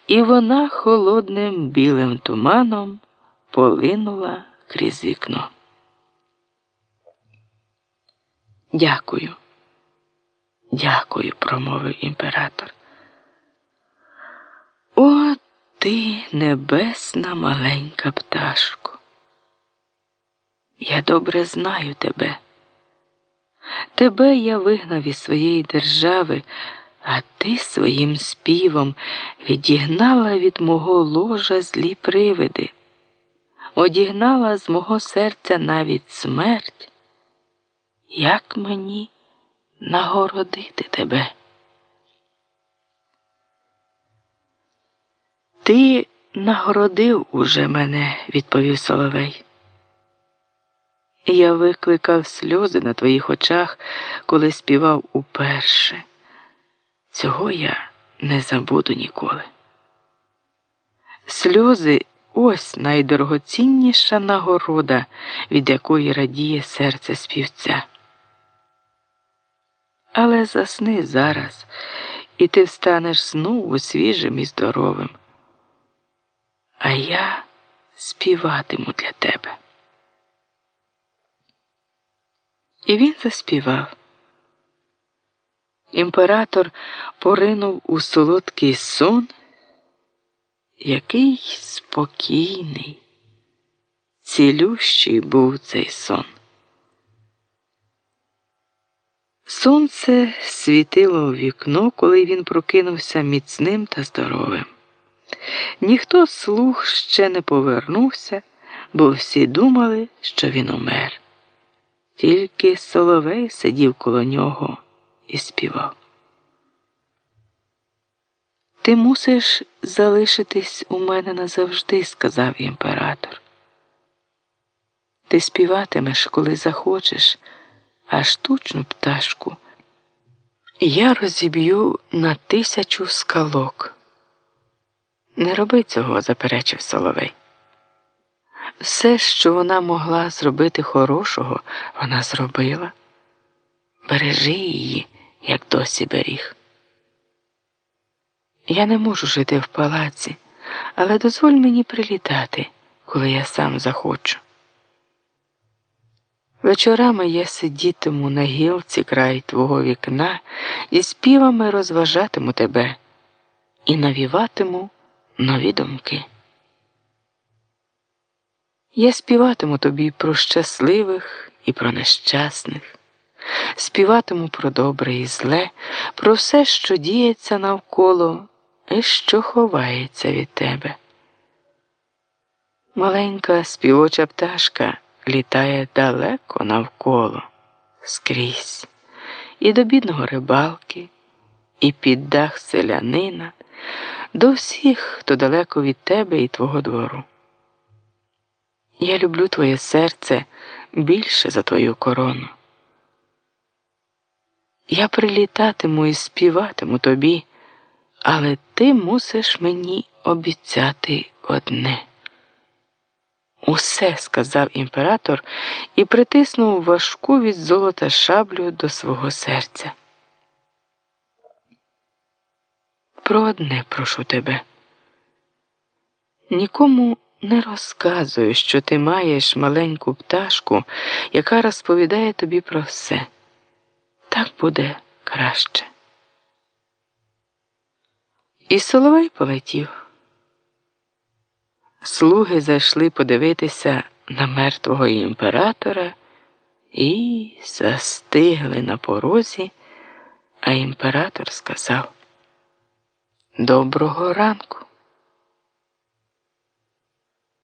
і вона холодним білим туманом полинула крізь вікно. Дякую, дякую, промовив імператор. О, ти небесна маленька пташко. Я добре знаю тебе. Тебе я вигнав із своєї держави, а ти своїм співом відігнала від мого ложа злі привиди, одігнала з мого серця навіть смерть. Як мені нагородити тебе? Ти нагородив уже мене, відповів Соловей. Я викликав сльози на твоїх очах, коли співав уперше. Цього я не забуду ніколи. Сльози – ось найдорогоцінніша нагорода, від якої радіє серце співця. Але засни зараз, і ти встанеш знову свіжим і здоровим. А я співатиму для тебе. І він заспівав. Імператор поринув у солодкий сон, який спокійний, цілющий був цей сон. Сонце світило у вікно, коли він прокинувся міцним та здоровим. Ніхто з слуг ще не повернувся, бо всі думали, що він умер. Тільки Соловей сидів коло нього і співав. Ти мусиш залишитись у мене назавжди, сказав імператор. Ти співатимеш, коли захочеш, а штучну пташку я розіб'ю на 1000 скалок. Не роби цього, заперечив Соловей. Все, що вона могла зробити хорошого, вона зробила. Бережи її, як досі беріг. Я не можу жити в палаці, але дозволь мені прилітати, коли я сам захочу. Вечорами я сидітиму на гілці край твого вікна і співами розважатиму тебе і навіватиму нові думки. Я співатиму тобі про щасливих і про нещасних, співатиму про добре і зле, про все, що діється навколо і що ховається від тебе. Маленька співоча пташка літає далеко навколо, скрізь, і до бідного рибалки, і під дах селянина, до всіх, хто далеко від тебе і твого двору. Я люблю твоє серце більше за твою корону. Я прилітатиму і співатиму тобі, але ти мусиш мені обіцяти одне. Усе, сказав імператор і притиснув важку від золота шаблю до свого серця. Про одне прошу тебе. Нікому не розказуй, що ти маєш маленьку пташку, яка розповідає тобі про все. Так буде краще. І Соловей полетів. Слуги зайшли подивитися на мертвого імператора і застигли на порозі, а імператор сказав: «Доброго ранку».